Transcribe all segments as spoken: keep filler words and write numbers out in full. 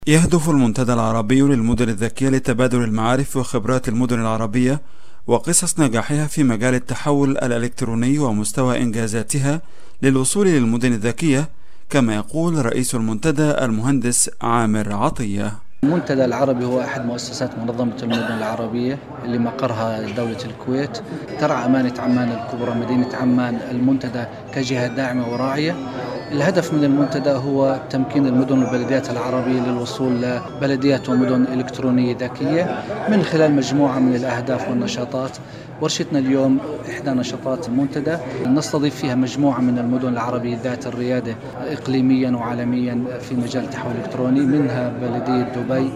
يهدف المنتدى العربي للمدن الذكية لتبادل المعارف وخبرات المدن العربية وقصص نجاحها في مجال التحول الإلكتروني ومستوى إنجازاتها للوصول للمدن الذكية، كما يقول رئيس المنتدى المهندس عامر عطية. المنتدى العربي هو أحد مؤسسات منظمة المدن العربية اللي مقرها دولة الكويت، ترعى أمانة عمان الكبرى مدينة عمان المنتدى كجهة داعمة وراعية. الهدف من المنتدى هو تمكين المدن والبلديات العربية للوصول لبلديات ومدن إلكترونية ذكية من خلال مجموعة من الأهداف والنشاطات. ورشتنا اليوم إحدى نشاطات المنتدى نستضيف فيها مجموعة من المدن العربية ذات الريادة إقليميا وعالميا في مجال التحول الإلكتروني، منها بلدية دبي،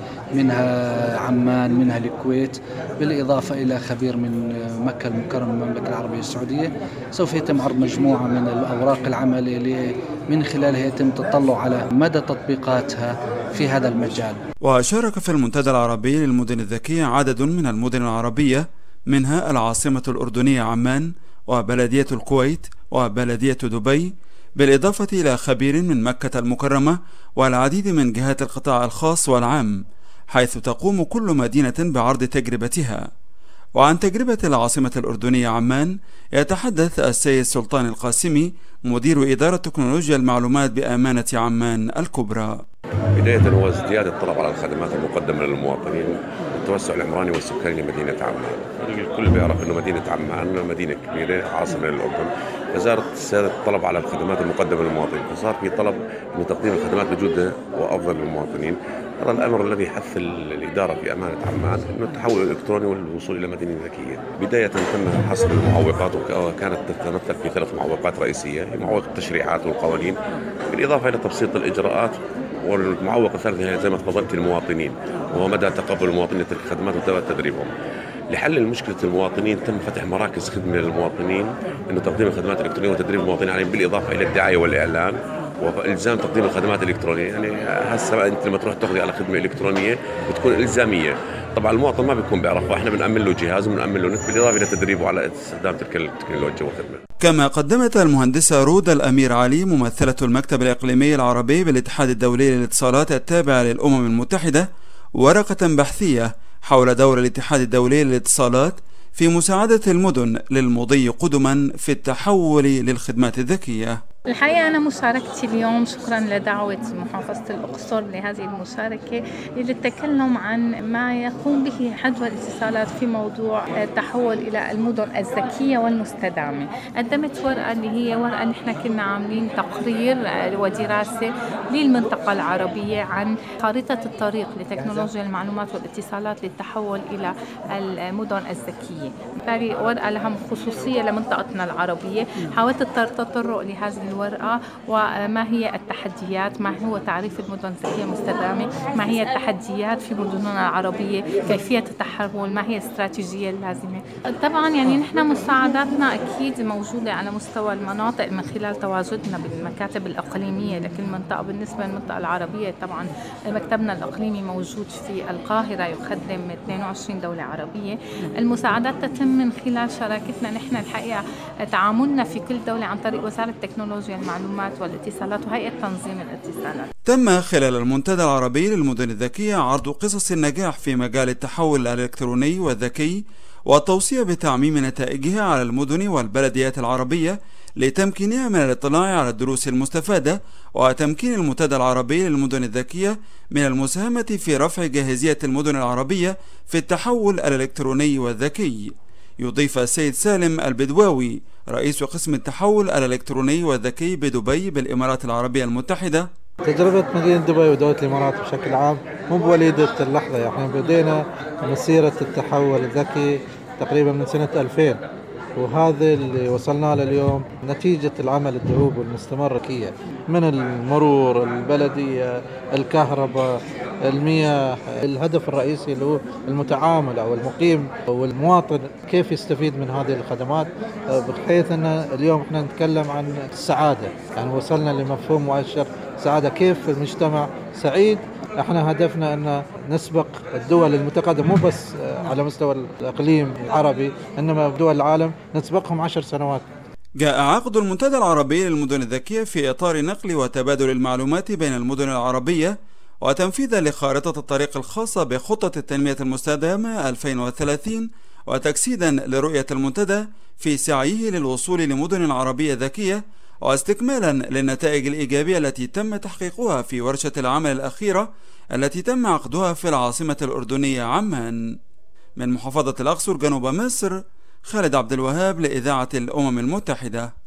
منها عمان، منها الكويت، بالإضافة إلى خبير من مكة المكرمة المملكة العربية السعودية. سوف يتم عرض مجموعة من الأوراق العمل اللي من خلالها يتم التطلع على مدى تطبيقاتها في هذا المجال. وشارك في المنتدى العربي للمدن الذكية عدد من المدن العربية، منها العاصمة الأردنية عمان وبلدية الكويت وبلدية دبي، بالإضافة إلى خبير من مكة المكرمة والعديد من جهات القطاع الخاص والعام، حيث تقوم كل مدينة بعرض تجربتها. وعن تجربة العاصمة الأردنية عمان يتحدث السيد سلطان القاسمي، مدير إدارة تكنولوجيا المعلومات بأمانة عمان الكبرى. بداية هو ازدياد الطلب على الخدمات المقدمة للمواطنين والتوسع العمراني والسكاني لمدينة عمان. الكل بيعرف أنه مدينة عمان مدينة كبيرة عاصمة للأردن، فزادت الطلب على الخدمات المقدمة للمواطنين، فصار في طلب من تقديم الخدمات بجودة وأفضل للمواطنين. هذا الأمر الذي حث الإدارة في أمانة عمان أنه التحول الإلكتروني والوصول إلى مدينة ذكية. بداية تم حصر المعوقات، وكانت تتمثل في ثلاث معوقات رئيسية: معوق التشريعات والقوانين، بالإضافة إلى تبسيط الإجراءات، والمعوق الثالث هي زي ما تفضلت المواطنين، وهو مدى تقبل المواطنين لتلك الخدمات وتدريبهم. لحل مشكلة المواطنين تم فتح مراكز خدمة للمواطنين انه تقديم الخدمات الإلكترونية وتدريب المواطنين عليهم، بالإضافة إلى الدعاية والإعلان والإلزام تقديم الخدمات الإلكترونية. يعني هسه أنت لما تروح تقضي على خدمة إلكترونية بتكون إلزامية، طبعا المواطن ما بيكون بيعرفها، احنا بنأمن له جهاز وبنأمن له نت، بالإضافة إلى تدريبه على استخدام تلك التكنولوجيا والخدمة. كما قدمت المهندسة رودة الأمير علي، ممثلة المكتب الإقليمي العربي بالاتحاد الدولي للاتصالات التابع للأمم المتحدة، ورقة بحثية حول دور الاتحاد الدولي للاتصالات في مساعدة المدن للمضي قدما في التحول للخدمات الذكية. الحقيقة أنا مشاركتي اليوم شكرا لدعوة محافظة الأقصر لهذه المشاركة للتكلم عن ما يقوم به حجب الاتصالات في موضوع التحول إلى المدن الذكية والمستدامة. قدمت ورقة اللي هي ورقة نحن كنا عاملين تقرير ودراسة للمنطقة العربية عن خارطة الطريق لتكنولوجيا المعلومات والاتصالات للتحول إلى المدن الذكية. بالتالي ورقة لها خصوصية لمنطقتنا العربية. حاولت التطرق لهذه الورقة وما هي التحديات، ما هو تعريف المدن الذكية المستدامة، ما هي التحديات في مدننا العربية، كيفية التحول، ما هي الاستراتيجية اللازمة. طبعا يعني نحن مساعداتنا أكيد موجودة على مستوى المناطق من خلال تواجدنا بالمكاتب الإقليمية لكل منطقة. بالنسبة للمنطقة العربية طبعا مكتبنا الإقليمي موجود في القاهرة يخدم اثنين وعشرين دولة عربية. المساعدات تتم من خلال شراكتنا نحن الحقيقة، تعاملنا في كل دولة عن طريق وزارة التكنولوجيا المعلومات والاتصالات وهيئة تنظيم الاتصالات. تم خلال المنتدى العربي للمدن الذكية عرض قصص النجاح في مجال التحول الإلكتروني والذكي والتوصية بتعميم نتائجها على المدن والبلديات العربية لتمكينها من الاطلاع على الدروس المستفادة، وتمكين المنتدى العربي للمدن الذكية من المساهمة في رفع جاهزية المدن العربية في التحول الإلكتروني والذكي. يضيف السيد سالم البدواوي، رئيس قسم التحول الإلكتروني والذكي بدبي بالإمارات العربية المتحدة: تجربة مدينة دبي ودولة الإمارات بشكل عام مو بوليدة اللحظة، يعني بدينا مسيرة التحول الذكي تقريبا من سنة ألفين، وهذا اللي وصلنا له اليوم نتيجة العمل الدؤوب والمستمر كية من المرور، البلدية، الكهرباء، المياه. الهدف الرئيسي اللي هو المتعامل أو المقيم والمواطن كيف يستفيد من هذه الخدمات، بحيث أن اليوم احنا نتكلم عن السعادة، يعني وصلنا لمفهوم مؤشر سعادة، كيف المجتمع سعيد. احنا هدفنا ان نسبق الدول المتقدمة مو بس على مستوى الإقليم العربي، إنما دول العالم نسبقهم عشر سنوات. جاء عقد المنتدى العربي للمدن الذكية في إطار نقل وتبادل المعلومات بين المدن العربية وتنفيذا لخارطة الطريق الخاصة بخطة التنمية المستدامة ألفين وثلاثين، وتجسيدا لرؤية المنتدى في سعيه للوصول لمدن عربية ذكية، واستكمالا للنتائج الإيجابية التي تم تحقيقها في ورشة العمل الأخيرة التي تم عقدها في العاصمة الأردنية عمان. من محافظة الأقصر جنوب مصر، خالد عبد الوهاب لإذاعة الأمم المتحدة.